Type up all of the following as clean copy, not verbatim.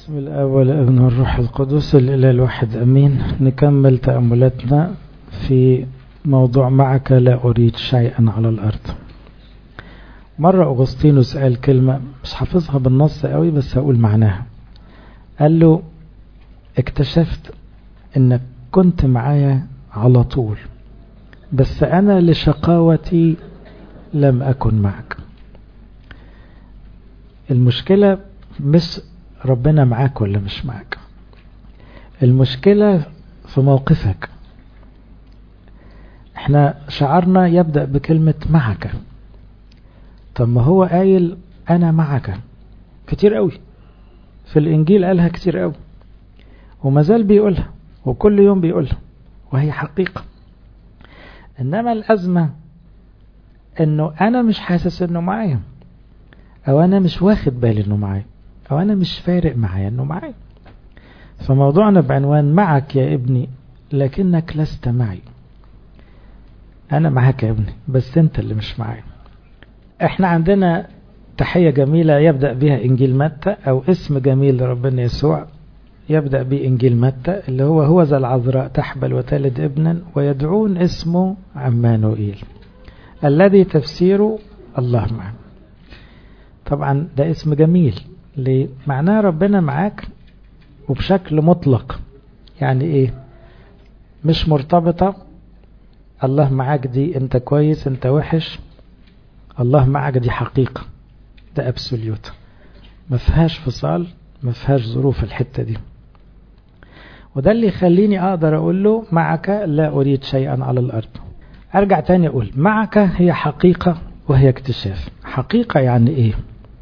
بسم الآب والابن والروح القدس الإله الواحد أمين. نكمل تأملاتنا في موضوع معك لا أريد شيئا على الأرض. مرة أغسطينوس قال كلمة مش حافظها بالنص قوي بس هقول معناها. قال له اكتشفت انك كنت معايا على طول بس أنا لشقاوتي لم أكن معك. المشكلة مش ربنا معاك ولا مش معاك، المشكلة في موقفك. احنا شعارنا يبدأ بكلمة معك. طب ما هو قايل أنا معك كتير قوي في الإنجيل، قالها كتير قوي وما زال بيقولها وكل يوم بيقولها وهي حقيقة. إنما الأزمة إنه أنا مش حاسس إنه معايا، أو أنا مش واخد بالي إنه معايا، أو أنا مش فارق معايا إنه معايا. فموضوعنا بعنوان معك يا ابني لكنك لست معي. أنا معاك يا ابني بس أنت اللي مش معايا. احنا عندنا تحية جميلة يبدأ بها إنجيل متى، أو اسم جميل لربنا يسوع يبدأ به إنجيل متى، اللي هو ذا العذراء تحبل وتلد ابنا ويدعون اسمه عمانوئيل الذي تفسيره الله معنا. طبعا ده اسم جميل ليه؟ معناه ربنا معاك وبشكل مطلق. يعني ايه؟ مش مرتبطة الله معاك دي انت كويس انت وحش، الله معاك دي حقيقة، ده ابسوليوت، ما فيهاش فصال، ما فيهاش ظروف الحتة دي. وده اللي يخليني اقدر اقول له معك لا اريد شيئا على الارض. ارجع تاني اقول معك هي حقيقة وهي اكتشاف. حقيقة يعني ايه؟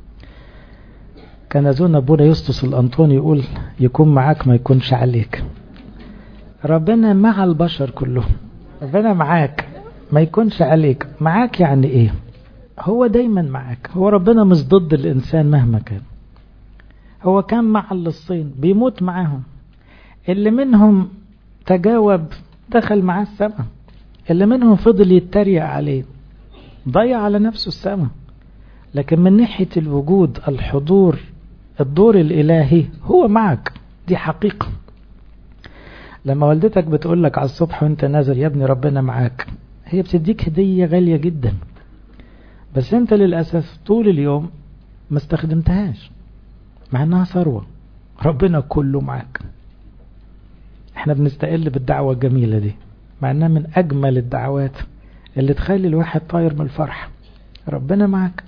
كان أظن أبونا يسطس الأنطوني يقول يكون معاك ما يكونش عليك. ربنا مع البشر كلهم، ربنا معاك ما يكونش عليك. معاك يعني ايه؟ هو دايما معاك. هو ربنا مش ضد الإنسان مهما كان. هو كان مع الصين بيموت معاهم، اللي منهم تجاوب دخل معاه السماء، اللي منهم فضل يتريق عليه ضيع على نفسه السماء. لكن من ناحية الوجود الحضور الدور الإلهي هو معك، دي حقيقة. لما والدتك بتقولك على الصبح وانت نازل يا ابني ربنا معاك، هي بتديك هدية غالية جدا، بس انت للأسف طول اليوم ما استخدمتهاش مع انها ثروة. ربنا كله معاك. احنا بنستقل بالدعوة الجميلة دي مع انها من اجمل الدعوات اللي تخلي الواحد طاير من الفرح. ربنا معاك،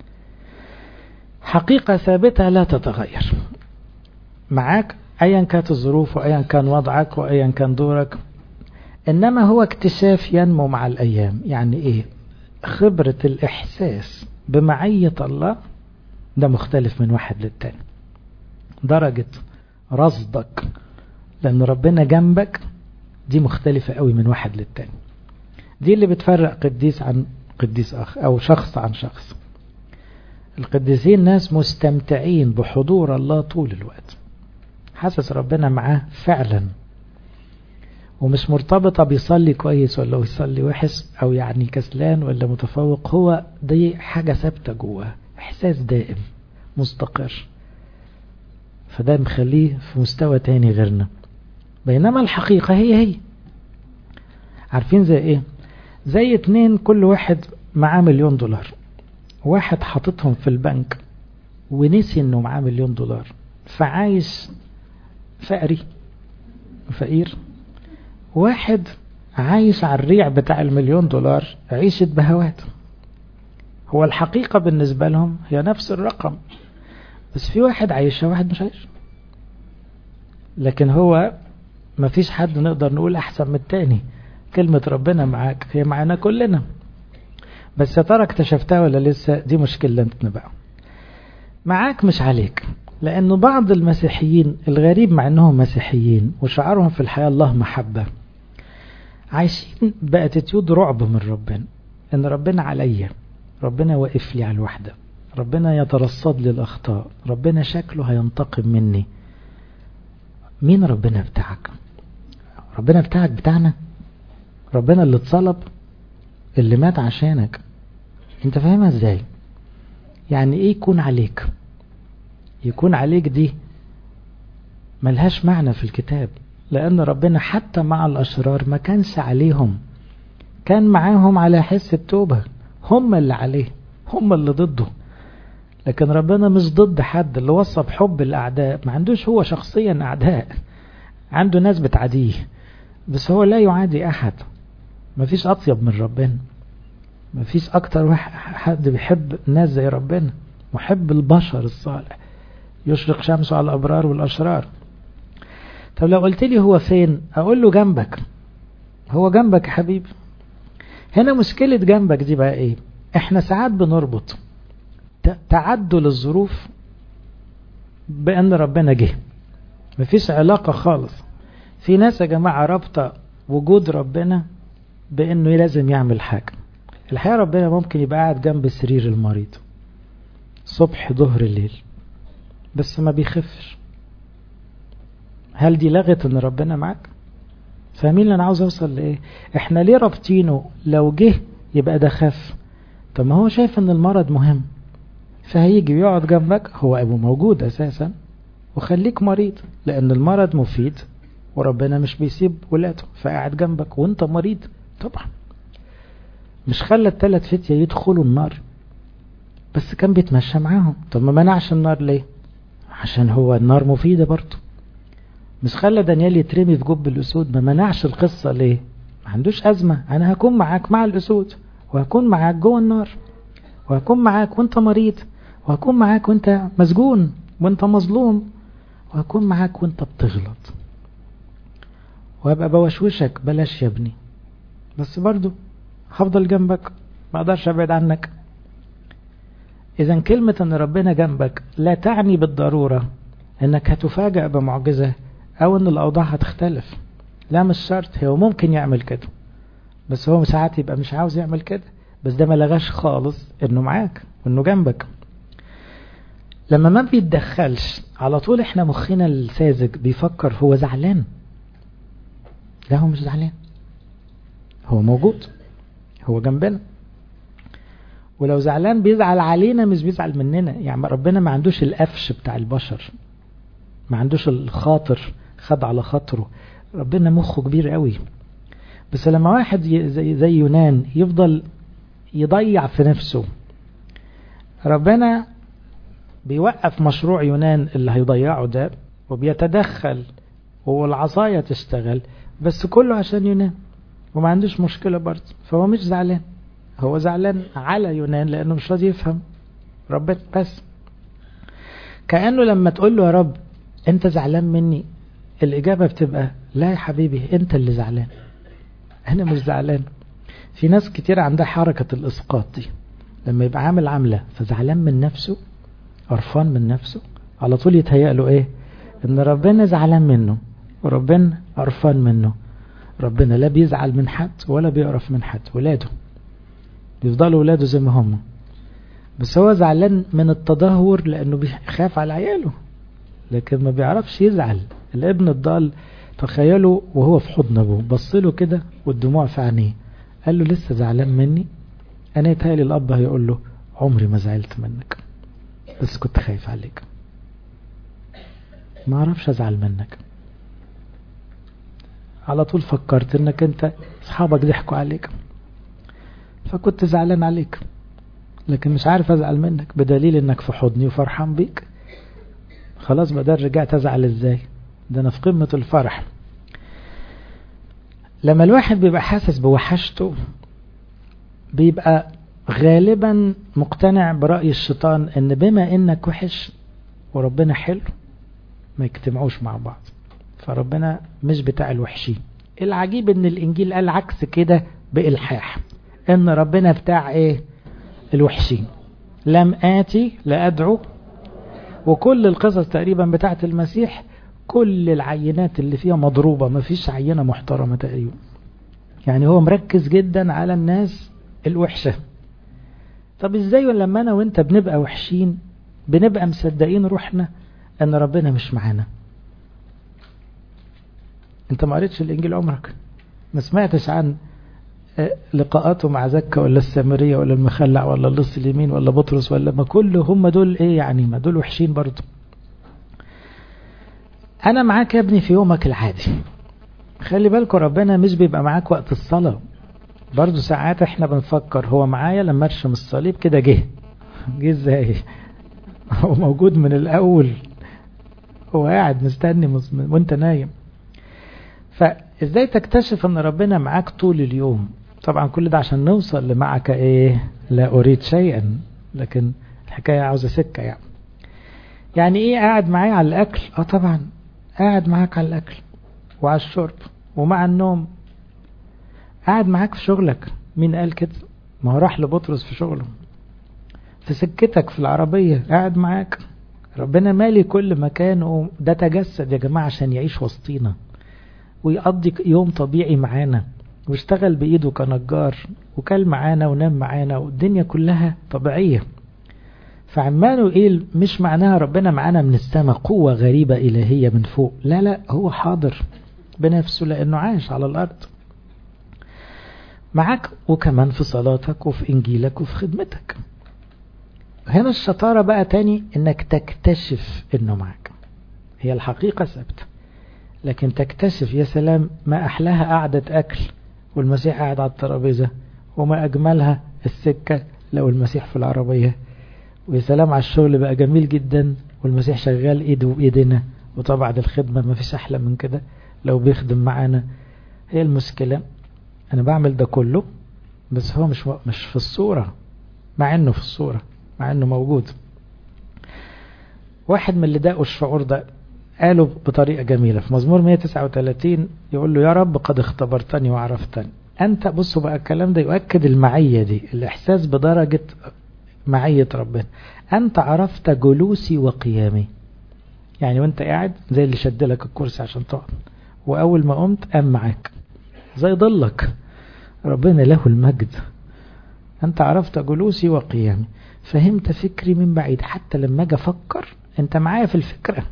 حقيقة ثابتة لا تتغير. معاك ايا كانت الظروف وايا كان وضعك وايا كان دورك. انما هو اكتشاف ينمو مع الايام. يعني ايه؟ خبرة الاحساس بمعية الله ده مختلف من واحد للتاني. درجة رصدك لان ربنا جنبك دي مختلفة قوي من واحد للتاني. دي اللي بتفرق قديس عن قديس اخر او شخص عن شخص. القديسين ناس مستمتعين بحضور الله طول الوقت، حاسس ربنا معاه فعلا، ومش مرتبطة بيصلي كويس ولا يصلي وحش او يعني كسلان ولا متفوق. هو دي حاجة ثابتة جواه، احساس دائم مستقر، فده مخليه في مستوى تاني غيرنا. بينما الحقيقة هي عارفين زي ايه؟ زي اتنين كل واحد معاه $1,000,000، واحد حاططهم في البنك ونسي انه معاه $1,000,000 فعايش فقير. واحد عايش على الريع بتاع $1,000,000 عيشة بهوات. هو الحقيقة بالنسبة لهم هي نفس الرقم، بس في واحد عايشها واحد مش عايش. لكن هو ما فيش حد نقدر نقول احسن من التاني. كلمة ربنا معاك هي معنا كلنا، بس يا ترى اكتشفتها ولا لسه؟ دي مشكلتنا بقى. معاك مش عليك، لأنه بعض المسيحيين الغريب مع أنهم مسيحيين وشعارهم في الحياة الله محبة، عايشين بأتيتيود رعب من ربنا. أن ربنا عليا، ربنا واقف لي على الوحدة، ربنا يترصد لي الأخطاء، ربنا شكله هينتقم مني. مين ربنا بتاعك؟ ربنا بتاعك بتاعنا، ربنا اللي اتصلب، اللي مات عشانك. انت فاهمها ازاي؟ يعني ايه يكون عليك؟ يكون عليك دي ملهاش معنى في الكتاب، لأن ربنا حتى مع الأشرار ما كانش عليهم، كان معاهم على حس التوبة، هم اللي عليه، هم اللي ضده. لكن ربنا مش ضد حد. اللي وصى بحب الأعداء ما عندوش هو شخصيا أعداء، عنده ناس بتعاديه، بس هو لا يعادي أحد. ما فيش أطيب من ربنا، ما فيش أكتر حد بيحب الناس زي ربنا، محب البشر الصالح، يشرق شمسه على الأبرار والأشرار. طب لو قلت لي هو فين، أقول له جنبك. هو جنبك يا حبيبي. هنا مشكلة جنبك دي بقى إيه؟ إحنا ساعات بنربط تعدل الظروف بأن ربنا جه. مفيش علاقة خالص. في ناس يا جماعة رابطة وجود ربنا بأنه لازم يعمل حاجة. الحقيقة ربنا ممكن يبقى قاعد جنب سرير المريض صبح ظهر الليل بس ما بيخفش. هل دي لغت ان ربنا معك؟ فاهمين اللي انا عاوز اوصل لايه؟ احنا ليه رابطينه لو جه يبقى ده خف؟ طب ما هو شايف ان المرض مهم، فهيجي ويقعد جنبك، هو ابو موجود اساسا، وخليك مريض لان المرض مفيد وربنا مش بيسيب ولاده، فقاعد جنبك وانت مريض. طبعا مش خلى الثلاث فتية يدخلوا النار بس كان بيتمشى معاهم. طب ما منعش النار ليه؟ عشان هو النار مفيدة برضه. مش خلى دانيال يترمي في جب الأسود، ما منعش القصة ليه؟ ما عندوش أزمة، أنا هكون معاك مع الأسود، وهكون معاك جوه النار، وهكون معاك وانت مريض، وهكون معاك وانت مسجون وانت مظلوم، وهكون معاك وانت بتغلط، وهبقى بوشوشك بلاش يا ابني، بس برضو هفضل جنبك، ما اقدرش ابعد عنك. اذا كلمة ان ربنا جنبك لا تعني بالضرورة انك هتفاجأ بمعجزة او ان الاوضاع هتختلف. لا مش شرط، هو ممكن يعمل كده بس هو ساعات يبقى مش عاوز يعمل كده، بس ده ما لغاش خالص انه معاك وانه جنبك. لما ما بيتدخلش على طول احنا مخنا الساذج بيفكر هو زعلان. لا هو مش زعلان، هو موجود، هو جنبنا. ولو زعلان بيزعل علينا مش بيزعل مننا. يعني ربنا ما عندوش القفش بتاع البشر، ما عندوش الخاطر خد على خاطره. ربنا مخه كبير قوي. بس لما واحد زي يونان يفضل يضيع في نفسه، ربنا بيوقف مشروع يونان اللي هيضيعه ده وبيتدخل والعصاية تشتغل، بس كله عشان يونان وما عندوش مشكلة برضه. فهو مش زعلان، هو زعلان على يونان لأنه مش راضي يفهم ربنا. بس كأنه لما تقول له يا رب أنت زعلان مني، الإجابة بتبقى لا يا حبيبي أنت اللي زعلان، أنا مش زعلان. في ناس كتير عندها حركة الإسقاط دي، لما يبقى عامل عملة فزعلان من نفسه قرفان من نفسه، على طول يتهيأ له إيه؟ إن ربنا زعلان منه وربنا قرفان منه. ربنا لا بيزعل من حد ولا بيقرف من حد، ولاده بيفضلوا ولاده زي ما هم، بس هو زعلان من التدهور لأنه بيخاف على عياله، لكن ما بيعرفش يزعل. الابن الضال تخيلوا وهو في حضن ابوه بصله كده والدموع في عينيه، قال له لسه زعلان مني؟ انا يتهيألي الاب هيقول له عمري ما زعلت منك بس كنت خايف عليك، ما اعرفش ازعل منك، على طول فكرت انك انت اصحابك ضحكوا عليك فكنت زعلان عليك، لكن مش عارف ازعل منك بدليل انك في حضني وفرحان بيك. خلاص بدل رجعت ازعل ازاي؟ ده انا في قمة الفرح. لما الواحد بيبقى حاسس بوحشته بيبقى غالبا مقتنع برأي الشيطان ان بما انك وحش وربنا حلو ما يجتمعوش مع بعض، فربنا مش بتاع الوحشين. العجيب ان الانجيل قال عكس كده بإلحاح، ان ربنا بتاع ايه؟ الوحشين. لم آتي لأدعو، وكل القصص تقريبا بتاعت المسيح كل العينات اللي فيها مضروبة، ما فيش عينة محترمة تقريبا. يعني هو مركز جدا على الناس الوحشة. طب ازاي لما انا وانت بنبقى وحشين بنبقى مصدقين روحنا ان ربنا مش معانا؟ انت ما قريتش الانجيل عمرك، ما سمعتش عن لقاءاته مع زكا ولا السامرية ولا المخلع ولا اللص اليمين ولا بطرس ولا ما كل هم دول ايه يعني؟ ما دول وحشين برضو. أنا معاك يا ابني في يومك العادي. خلي بالكم ربنا مش بيبقى معاك وقت الصلاة. برضو ساعات احنا بنفكر هو معايا لما ارشم الصليب كده جه ازاي؟ هو موجود من الأول، هو قاعد مستني وانت نايم. فازاي تكتشف ان ربنا معاك طول اليوم؟ طبعا كل ده عشان نوصل لمعك ايه، لا اريد شيئا، لكن الحكاية عاوزة سكة. يعني ايه قاعد معايا على الاكل؟ طبعا قاعد معاك على الاكل وعلى الشرب ومع النوم. قاعد معاك في شغلك، مين قال كده؟ ما هو راح لبطرس في شغله. في سكتك في العربية قاعد معاك. ربنا مالي كل مكان، وده تجسد يا جماعة عشان يعيش وسطينا ويقضي يوم طبيعي معانا، واشتغل بإيده كنجار وكل معانا ونام معانا، والدنيا كلها طبيعية. فعماله ايه؟ مش معناها ربنا معانا من السماء قوة غريبة إلهية من فوق، لا هو حاضر بنفسه لأنه عايش على الأرض معاك، وكمان في صلاتك وفي إنجيلك وفي خدمتك. هنا الشطارة بقى تاني انك تكتشف انه معك. هي الحقيقة ثابتة، لكن تكتشف. يا سلام ما احلاها قعدة اكل والمسيح قاعد على الترابيزة، وما اجملها السكة لو المسيح في العربية. ويا سلام على الشغل بقى جميل جدا والمسيح شغال ايده بايدنا. وطبعا الخدمة ما فيش احلى من كده لو بيخدم معانا. هي المشكلة انا بعمل ده كله بس هو مش في الصورة، مع انه في الصورة، مع انه موجود. واحد من اللي داقوا الشعور ده قالوا بطريقة جميلة في مزمور 139، يقول له يا رب قد اختبرتني وعرفتني انت. بصوا بقى الكلام ده يؤكد المعية دي، الاحساس بدرجة معية ربنا. انت عرفت جلوسي وقيامي، يعني وانت قاعد زي اللي شد لك الكرسي عشان تقعد، واول ما قمت قام معاك زي ضلك. ربنا له المجد. انت عرفت جلوسي وقيامي، فهمت فكري من بعيد، حتى لما اجي افكر انت معايا في الفكرة.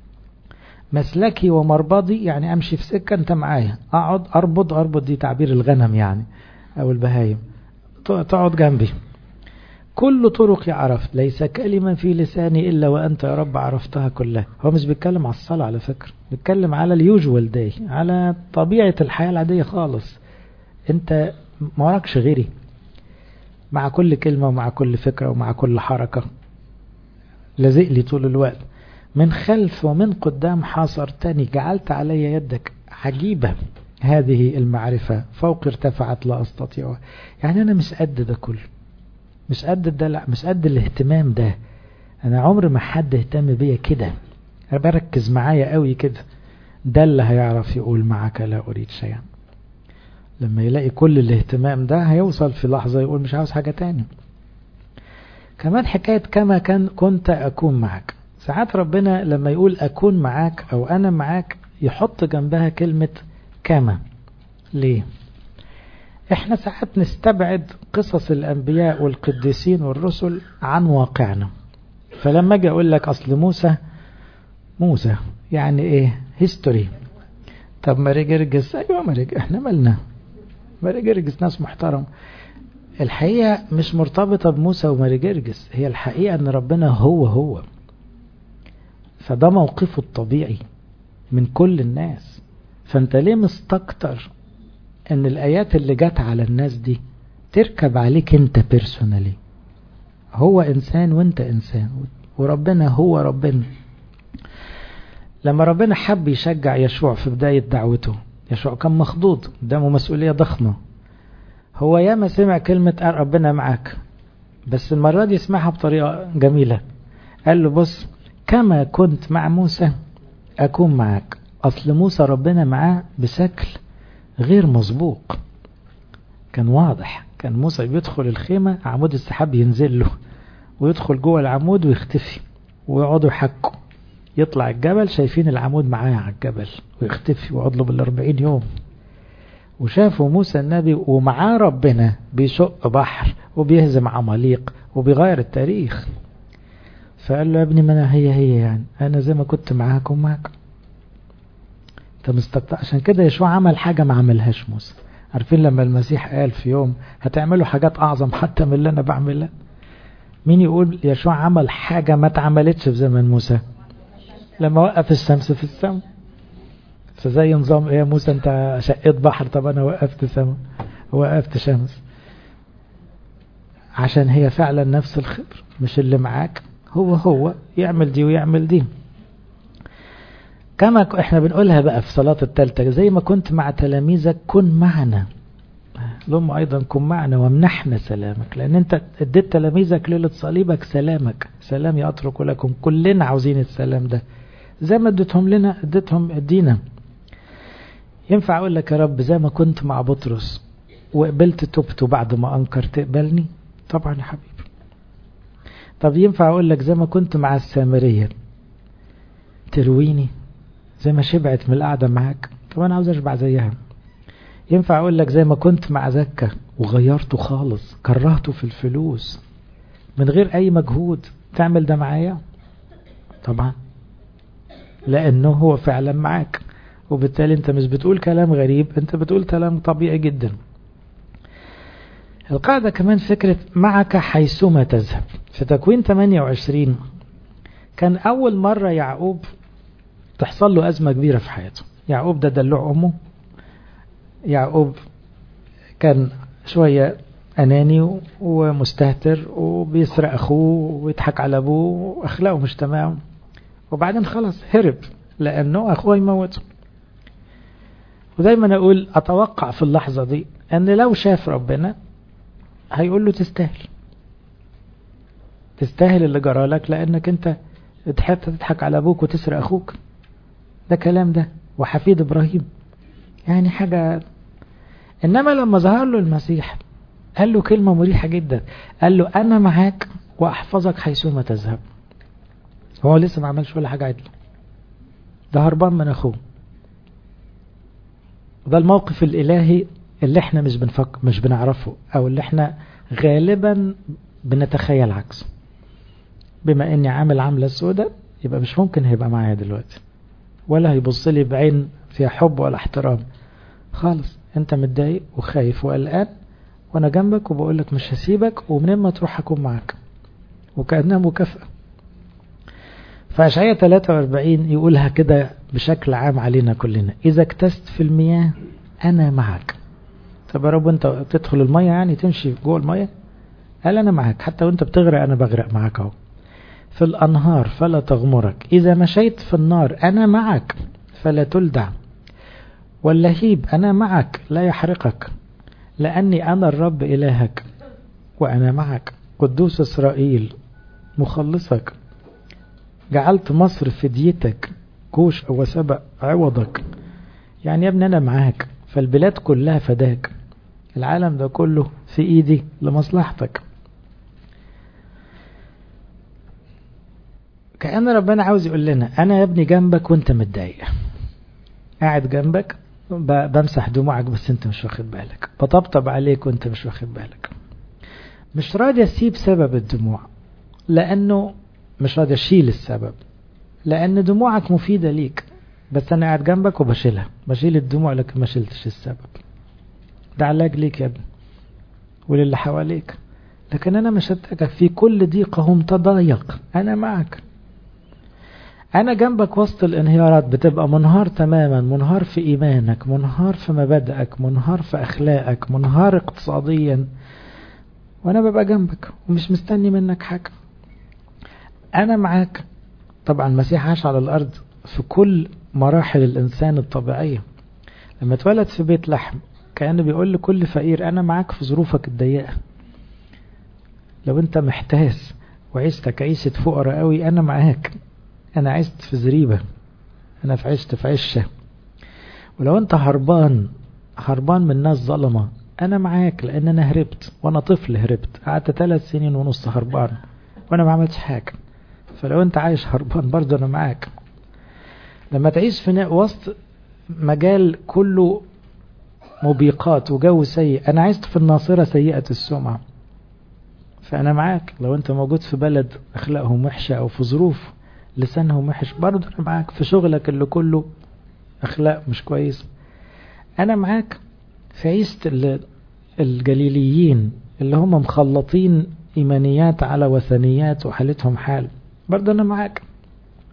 مسلكي ومربضي، يعني امشي في سكة انت معايا، اقعد اربض دي تعبير الغنم يعني او البهايم، تقعد جنبي. كل طرقي عرفت، ليس كلمة في لساني الا وانت يا رب عرفتها كلها. هو مش بيتكلم على الصلاة على فكرة، بيتكلم على اليوجوال داي، على طبيعة الحياة العادية خالص. انت ما وراكش غيري، مع كل كلمة ومع كل فكرة ومع كل حركة لازق لي طول الوقت. من خلف ومن قدام حاصرتني، جعلت علي يدك. عجيبة هذه المعرفة، فوق ارتفعت لا أستطيع. يعني أنا مش قد ده كله، مش قد ده، لا مش قد الاهتمام ده. أنا عمر ما حد اهتم بيا كده، بركز معايا قوي كده. ده اللي هيعرف يقول معك لا أريد شيئا. لما يلاقي كل الاهتمام ده هيوصل في لحظة يقول مش عاوز حاجة تاني. كمان حكاية كما كنت أكون معك. ساعات ربنا لما يقول أكون معاك أو أنا معاك يحط جنبها كلمة كما. ليه؟ احنا ساعات نستبعد قصص الأنبياء والقديسين والرسل عن واقعنا. فلما اجي اقول لك أصل موسى يعني ايه؟ هيستوري. طب ماري جرجس، ايوه ماري، احنا مالنا؟ ماري جرجس ناس محترم. الحقيقة مش مرتبطة بموسى وماري جرجس، هي الحقيقة ان ربنا هو فده موقفه الطبيعي من كل الناس. فانت ليه مستكتر ان الايات اللي جت على الناس دي تركب عليك انت بيرسونالي؟ هو انسان وانت انسان، وربنا هو ربنا. لما ربنا حب يشجع يشوع في بداية دعوته، يشوع كان مخضوض قدامه مسؤولية ضخمة. هو ياما سمع كلمة ربنا معاك، بس المرة دي يسمعها بطريقة جميلة. قال له بص، كما كنت مع موسى أكون معك. أصل موسى ربنا معاه بشكل غير مسبوق، كان واضح. كان موسى بيدخل الخيمة عمود السحاب ينزل له، ويدخل جوه العمود ويختفي، ويقعدوا يحكوا. يطلع الجبل شايفين العمود معاه على الجبل ويختفي، ويقعد له بال40 يوم. وشافوا موسى النبي ومعاه ربنا بيشق بحر وبيهزم عماليق وبيغير التاريخ. فقال له يا ابني ما انا هي يعني انا زي ما كنت معاكم معاك. انت مستقطع. عشان كده يشوع عمل حاجة ما عملهاش موسى. عارفين لما المسيح قال في يوم هتعملوا حاجات اعظم حتى من اللي انا بعملها؟ مين يقول يشوع عمل حاجة ما اتعملتش في زمن موسى؟ لما وقف الشمس في السماء. فزي نظام ايه يا موسى، انت شقيت بحر، طب انا وقفت سماء وقفت شمس. عشان هي فعلا نفس الخبر، مش اللي معاك هو يعمل دي ويعمل دي. كما احنا بنقولها بقى في صلاة التالتة، زي ما كنت مع تلاميذك كن معنا، لهم ايضا كن معنا وامنحنا سلامك. لان انت اديت تلاميذك ليلة صليبك سلامك، سلام يترك لكم. كلنا عاوزين السلام ده، زي ما اديتهم لنا اديتهم ادينا. ينفع اقول لك يا رب زي ما كنت مع بطرس وقبلت توبته بعد ما انكر تقبلني؟ طبعا يا حبيبي. طب ينفع اقول لك زي ما كنت مع السامرية ترويني زي ما شبعت من القعدة معاك؟ طب انا عاوز اشبع زيها. ينفع اقول لك زي ما كنت مع زكا وغيرته خالص، كرهته في الفلوس من غير اي مجهود، تعمل ده معايا؟ طبعا، لانه هو فعلا معاك، وبالتالي انت مش بتقول كلام غريب، انت بتقول كلام طبيعي جدا. القاعدة كمان فكرة معك حيثما تذهب. في تكوين 28 كان أول مرة يعقوب تحصل له أزمة كبيرة في حياته. يعقوب ده دلوع أمه، يعقوب كان شوية أناني ومستهتر وبيسرق أخوه ويضحك على أبوه وأخلاقه مش تمام، وبعدين خلاص هرب لأنه أخوه يموته. ودايما أقول أتوقع في اللحظة دي أن لو شاف ربنا هيقول له تستاهل اللي جرالك، لأنك أنت تضحك على أبوك وتسرق أخوك. ده كلام ده وحفيد إبراهيم، يعني حاجة. إنما لما ظهر له المسيح قال له كلمة مريحة جدا، قال له أنا معاك وأحفظك حيثما تذهب. هو لسه ما عملش ولا حاجة عدل، ده هربان من أخوه. ده الموقف الإلهي اللي احنا مش بنعرفه، أو اللي احنا غالبا بنتخيل عكسه. بما اني عامل عاملة سودة يبقى مش ممكن هيبقى معايا دلوقتي، ولا هيبص لي بعين فيها حب ولا احترام خالص. انت متضايق وخايف وقلقان، وانا جنبك وبقول لك مش هسيبك، ومنين ما تروح هكون معاك، وكأنها مكافأة. فأشعياء 43 يقولها كده بشكل عام علينا كلنا: إذا اكتست في المياه أنا معك. طب يا رب انت بتدخل المية يعني تمشي جوه المية؟ قال أنا معك، حتى وانت بتغرق أنا بغرق معك اهو. في الأنهار فلا تغمرك، إذا مشيت في النار أنا معك فلا تلدع، واللهيب أنا معك لا يحرقك، لأني أنا الرب إلهك وأنا معك، قدوس إسرائيل مخلصك. جعلت مصر فديتك، كوش وسبأ عوضك. يعني يا ابني أنا معاك، فالبلاد كلها فداك، العالم ده كله في إيدي لمصلحتك. كأن ربنا عاوز يقول لنا أنا يا ابني جنبك وانت متضايق، قاعد جنبك بمسح دموعك بس انت مش واخد بالك، بطبطب عليك وانت مش واخد بالك. مش راضي اسيب سبب الدموع، لأنه مش راضي اشيل السبب، لأن دموعك مفيدة ليك، بس أنا قاعد جنبك وبشيلها، بشيل الدموع لكن ما شلتش السبب. ده علاج ليك يا ابني وللي حواليك، لكن أنا مش هتركك في كل ضيقهم تضايق، أنا معك. أنا جنبك وسط الانهيارات، بتبقى منهار تماما، منهار في إيمانك، منهار في مبادئك، منهار في أخلاقك، منهار اقتصاديا، وأنا ببقى جنبك ومش مستني منك حاجة. أنا معاك. طبعا المسيح عاش على الأرض في كل مراحل الإنسان الطبيعية. لما اتولد في بيت لحم كأنه بيقول لكل فقير أنا معاك في ظروفك الضيقة. لو أنت محتاس وعيشتك عيشة فقراء قوي أنا معاك، أنا عشت في زريبة، أنا عشت في عشة. ولو أنت هربان من ناس ظلمة أنا معاك، لأن أنا هربت وأنا طفل، هربت قعدت 3 سنين ونص هربان وأنا ما عملتش حاجة. فلو أنت عايش هربان برضه أنا معاك. لما تعيش في وسط مجال كله مبيقات وجو سيء، أنا عشت في الناصرة سيئة السمعة، فأنا معاك. لو أنت موجود في بلد أخلاقهم وحشة أو في ظروف لسانهم وحش، برضه أنا معاك. في شغلك اللي كله أخلاق مش كويس أنا معاك. في عيشة الجليليين اللي هم مخلطين إيمانيات على وثنيات وحالتهم حال، برضه أنا معاك.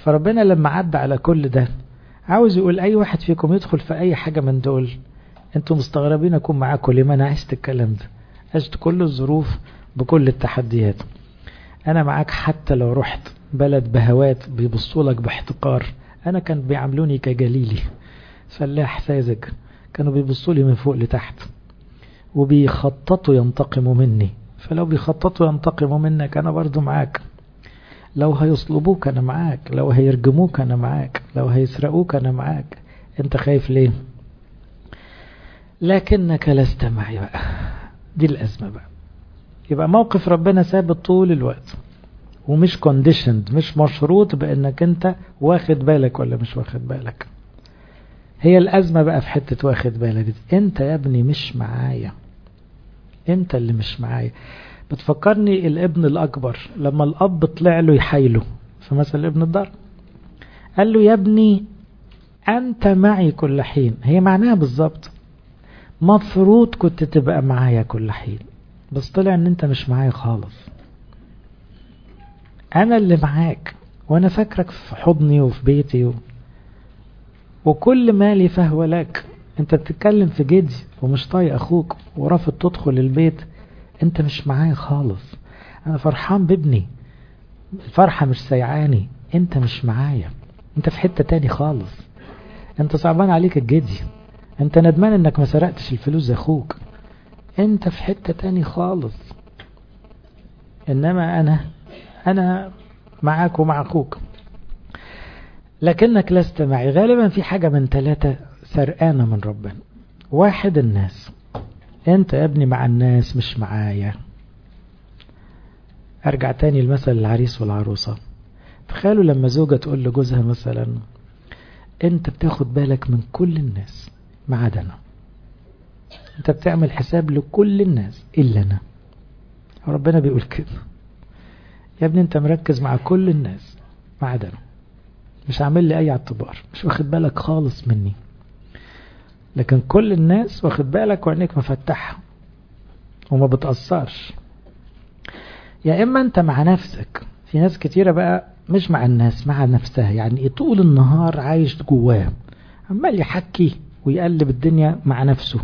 فربنا لما عدى على كل ده عاوز يقول أي واحد فيكم يدخل في أي حاجة من دول انتم مستغربين أكون معاكم ليه؟ ما أنا عشت الكلام ده، عشت كل الظروف بكل التحديات. أنا معاك حتى لو رحت بلد بهوات بيبصوا لك باحتقار، أنا كان بيعاملوني كجليلي فلاح ساذج، كانوا بيبصوا لي من فوق لتحت وبيخططوا ينتقموا مني، فلو بيخططوا ينتقموا منك أنا برضو معاك. لو هيصلبوك أنا معاك، لو هيرجموك أنا معاك، لو هيسرقوك أنا معاك. أنت خايف ليه؟ لكنك لست معي بقى. دي الأزمة بقى. يبقى موقف ربنا ثابت طول الوقت ومش conditioned، مش مشروط بأنك أنت واخد بالك ولا مش واخد بالك. هي الأزمة بقى في حتة واخد بالك دي. أنت يا ابني مش معايا، أنت اللي مش معايا. بتفكرني الابن الأكبر لما الأب طلع له يحايله في مثل ابن الضر، قال له يا ابني أنت معي كل حين. هي معناها بالظبط مفروض كنت تبقى معايا كل حين، بس طلع ان انت مش معايا خالص. انا اللي معاك وانا فاكرك في حضني وفي بيتي وكل مالي فهو لك. انت بتتكلم في جدي ومش طايق اخوك ورافض تدخل البيت، انت مش معايا خالص. انا فرحان بابني، الفرحة مش سيعاني، انت مش معايا، انت في حتة تاني خالص. انت صعبان عليك الجدي، انت ندمان انك ما سرقتش الفلوس زي اخوك، انت في حتة تاني خالص. انما انا معاك ومع اخوك، لكنك لست معي. غالبا في حاجة من 3 سرقانة من ربنا. 1 الناس، انت يا ابني مع الناس مش معايا. ارجع تاني لمثل العريس والعروسة. تخيلوا لما زوجة تقول لجوزها مثلا انت بتاخد بالك من كل الناس ما عدا انا، انت بتعمل حساب لكل الناس الا انا. ربنا بيقول كده، يا ابني انت مركز مع كل الناس ما عدا انا، مش عامل لي اي اعتبار، مش واخد بالك خالص مني. لكن كل الناس واخد بالك وعينيك مفتحة وما بتأثرش. يا اما انت مع نفسك. في ناس كتيرة بقى مش مع الناس، مع نفسها. يعني طول النهار عايش جواه عمال يحكي ويقلب الدنيا مع نفسه،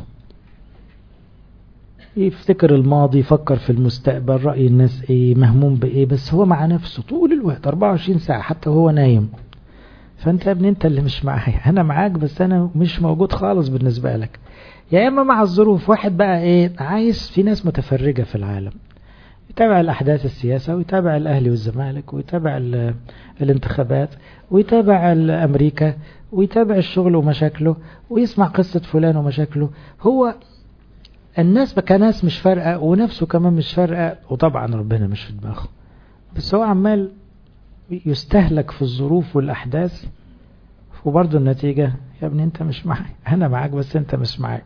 يفتكر الماضي، يفكر في المستقبل، رأي الناس ايه، مهموم بايه، بس هو مع نفسه طول الوقت 24 ساعة حتى وهو نايم. فانت يا ابني انت اللي مش معايا، انا معاك بس انا مش موجود خالص بالنسبة لك. يا اما مع الظروف. واحد بقى ايه، عايز، في ناس متفرجة في العالم، يتابع الأحداث السياسة ويتابع الأهلي والزمالك ويتابع الانتخابات ويتابع أمريكا ويتابع الشغل ومشاكله ويسمع قصة فلان ومشاكله. هو الناس كناس مش فارقة ونفسه كمان مش فارقة، وطبعا ربنا مش في دماغه، بس هو عمال يستهلك في الظروف والأحداث. وبرضه النتيجة يا ابني انت مش معي، أنا معاك بس انت مش معي.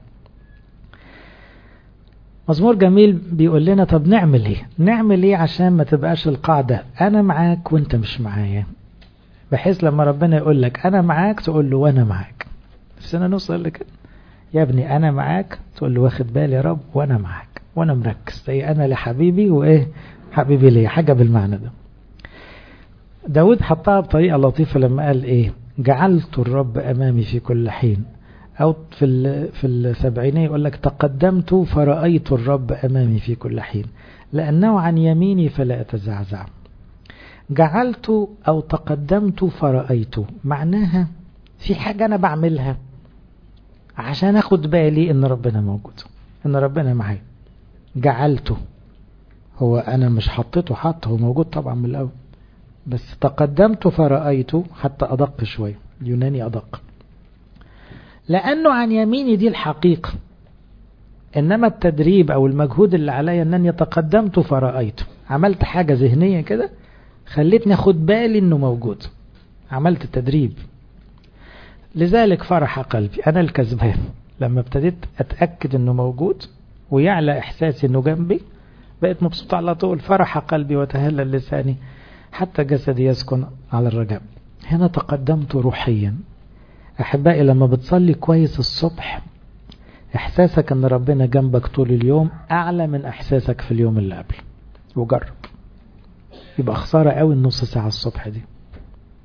مزمور جميل بيقول لنا طب نعمل ايه؟ نعمل ايه عشان ما تبقاش القاعدة انا معاك وانت مش معايا، بحيث لما ربنا يقول لك انا معاك تقول له وانا معاك. نفسنا نوصل لكده. يا ابني انا معاك تقول له واخد بالي يا رب وانا معاك وانا مركز، زي انا لحبيبي وايه حبيبي ليه، حاجة بالمعنى ده. داود حطها بطريقة لطيفة لما قال ايه، جعلت الرب امامي في كل حين. أو في السبعينية يقول لك تقدمت فرأيت الرب أمامي في كل حين، لأنه عن يميني فلا أتزعزع. جعلت أو تقدمت فرأيت معناها في حاجة أنا بعملها عشان أخد بالي إن ربنا موجود، إن ربنا معي. جعلته، هو أنا مش حطيته، هو موجود طبعا من الأول، بس تقدمت فرأيت حتى أدق شوي، اليوناني أدق، لأنه عن يميني دي الحقيقة. إنما التدريب أو المجهود اللي عليا أنني تقدمت فرأيت، عملت حاجة ذهنية كده خلتني أخد بالي أنه موجود، عملت تدريب. لذلك فرح قلبي، أنا الكذبان لما ابتديت أتأكد أنه موجود ويعلى إحساسي أنه جنبي بقيت مبسوط على طول. فرح قلبي وتهلل لساني حتى جسدي يسكن على الرجاء. هنا تقدمت روحيا. أحبائي لما بتصلي كويس الصبح إحساسك أن ربنا جنبك طول اليوم أعلى من إحساسك في اليوم اللي قبل. وجرب، يبقى خسارة قوي النص ساعة الصبح دي.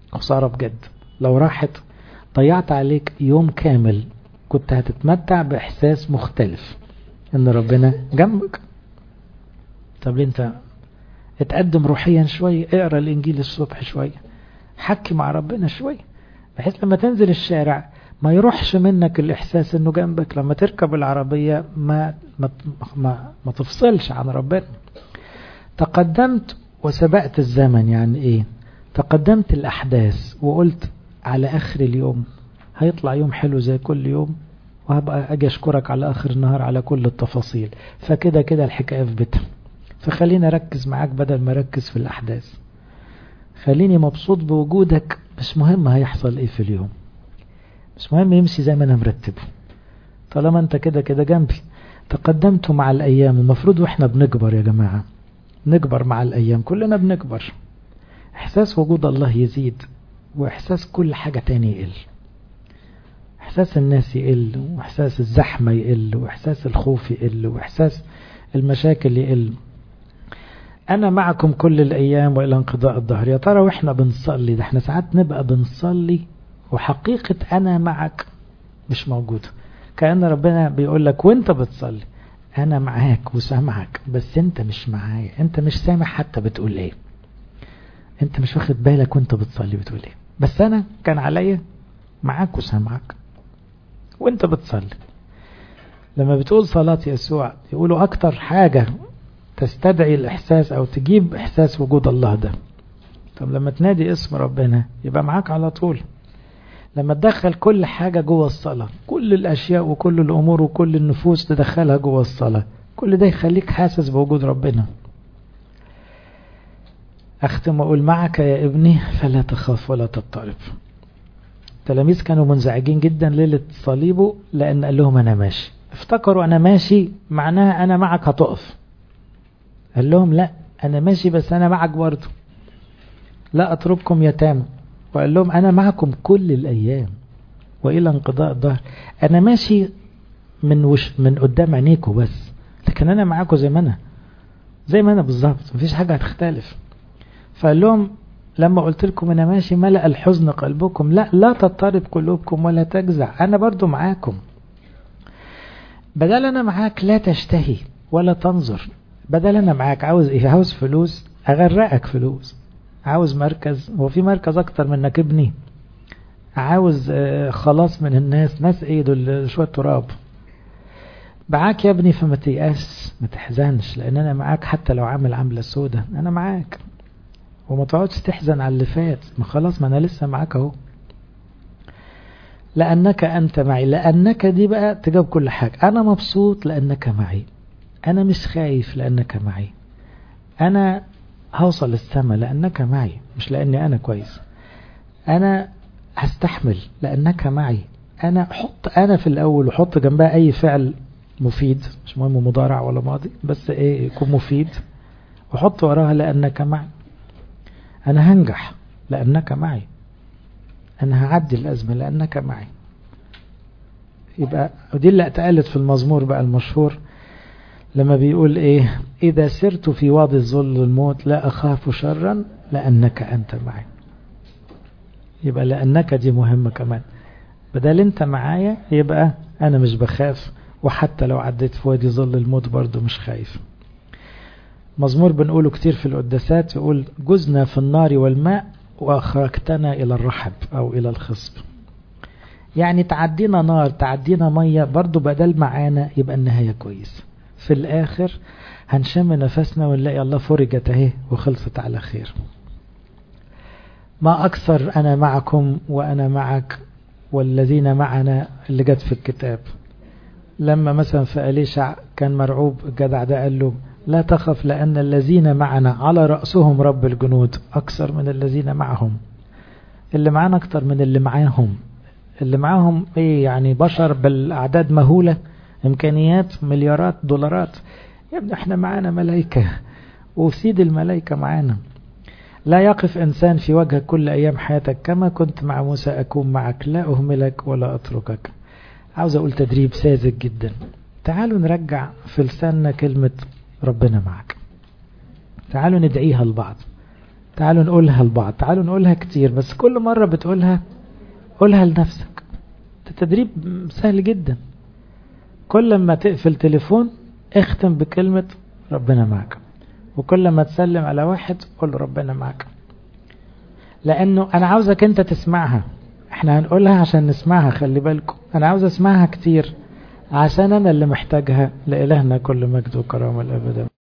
خسارة بجد. لو راحت ضيعت عليك يوم كامل كنت هتتمتع بإحساس مختلف ان ربنا جنبك. طب ليه انت اتقدم روحيا شوية، اقرأ الانجيل الصبح شوية، حكي مع ربنا شوية، بحيث لما تنزل الشارع ما يروحش منك الاحساس انه جنبك. لما تركب العربية ما تفصلش عن ربنا. تقدمت وسبقت الزمن. يعني ايه؟ تقدمت الاحداث وقلت على اخر اليوم هيطلع يوم حلو زي كل يوم، وهبقى اجي اشكرك على اخر النهار على كل التفاصيل. فكده كده الحكاية في بيتها. فخليني اركز معاك بدل ما اركز في الاحداث. خليني مبسوط بوجودك، مش مهم هيحصل ايه في اليوم، مش مهم يمشي زي ما انا مرتبه، طالما انت كده كده جنبي. تقدمت مع الايام. المفروض واحنا بنكبر يا جماعة نكبر مع الايام، كلنا بنكبر، احساس وجود الله يزيد، واحساس كل حاجة تاني يقل. احساس الناس يقل، واحساس الزحمة يقل، واحساس الخوف يقل، واحساس المشاكل يقل. انا معكم كل الايام والى انقضاء الدهر. يا ترى واحنا بنصلي ده احنا ساعات نبقى بنصلي وحقيقة انا معك مش موجودة، كأن ربنا بيقول لك وانت بتصلي انا معاك وسامعك، بس انت مش معايا، انت مش سامع حتى بتقول ايه، انت مش واخد بالك وانت بتصلي بتقول ايه، بس انا كان عليا معاك وسامعك وانت بتصلي. لما بتقول صلاة يسوع يقولوا اكتر حاجة تستدعي الاحساس او تجيب احساس وجود الله ده. طب لما تنادي اسم ربنا يبقى معاك على طول. لما تدخل كل حاجة جوه الصلاة، كل الاشياء وكل الامور وكل النفوس تدخلها جوه الصلاة، كل ده يخليك حاسس بوجود ربنا. اختم واقول معك يا ابني فلا تخاف ولا تضطرب. التلاميذ كانوا منزعجين جدا ليلة صليبه لان قال لهم انا ماشي. افتكروا انا ماشي معناها انا معك هتقف. قال لهم لا، انا ماشي بس انا معك برضه، لا اترككم يتامى. وقال لهم انا معكم كل الايام والى انقضاء الدهر. انا ماشي من قدام عينيكم بس، لكن انا معاكم زي ما انا بالظبط، مفيش حاجة هتختلف. فقال لهم لما قلت لكم انا ماشي ملأ الحزن قلبكم، لا تضطرب قلوبكم ولا تجزع، انا برضو معاكم. بدل انا معاك لا تشتهي ولا تنظر. بدل انا معاك عاوز ايه؟ عاوز فلوس اغرقك فلوس، عاوز مركز، هو في مركز اكتر منك ابني؟ عاوز خلاص من الناس، ناس ايه دول شوية تراب. معاك يا ابني فما تيأس ما تحزنش، لان انا معاك حتى لو عامل عاملة سودة انا معاك. وما تقعدش تحزن على اللي فات، ما خلاص ما انا لسه معاك اهو. لانك انت معي، لانك دي بقى تجاوب كل حاجة. انا مبسوط لانك معي، انا مش خايف لانك معي، انا هوصل السماء لانك معي مش لاني انا كويس، انا هستحمل لانك معي. حط انا في الاول وحط جنبها اي فعل مفيد، مش مهم مضارع ولا ماضي، بس ايه يكون مفيد، وحط وراها لانك معي. انا هنجح لانك معي، انا هعدي الازمة لانك معي. يبقى ودي اللي اتقالت في المزمور بقى المشهور لما بيقول ايه؟ اذا سرت في وادي الظل الموت لا اخاف شرا لانك انت معي. يبقى لانك دي مهمة كمان، بدل انت معايا يبقى انا مش بخاف، وحتى لو عديت في وادي ظل الموت برضو مش خايف. مزمور بنقوله كتير في القداسات، يقول جزنا في النار والماء واخرجتنا الى الرحب او الى الخصب. يعني تعدينا نار تعدينا مية برضو بدل معانا، يبقى النهاية كويس. في الاخر هنشم نفسنا ونلاقي الله فرجت اهي وخلصت على خير. ما اكثر انا معكم وانا معك والذين معنا اللي جت في الكتاب. لما مثلا في أليشع كان مرعوب الجدع ده قال له لا تخف لأن الذين معنا على رأسهم رب الجنود أكثر من الذين معهم. اللي معانا أكثر من اللي معاهم. اللي معاهم إيه يعني؟ بشر بالأعداد مهولة، إمكانيات مليارات دولارات. يا ابني احنا معانا ملائكة وسيد الملائكة معانا. لا يقف إنسان في وجهك كل أيام حياتك، كما كنت مع موسى أكون معك لا أهملك ولا أتركك. عاوز أقول تدريب ساذج جدا. تعالوا نرجع في لساننا كلمة ربنا معك، تعالوا ندعيها لبعض. تعالوا نقولها لبعض، تعالوا نقولها كتير، بس كل مرة بتقولها قولها لنفسك. التدريب سهل جدا. كل ما تقفل تليفون اختم بكلمة ربنا معك، وكل ما تسلم على واحد قول له ربنا معك، لأنه أنا عاوزك أنت تسمعها. احنا هنقولها عشان نسمعها، خلي بالكم أنا عاوز أسمعها كتير عشان أنا اللي محتاجها. لإلهنا كل مجد وكرامة الأبد.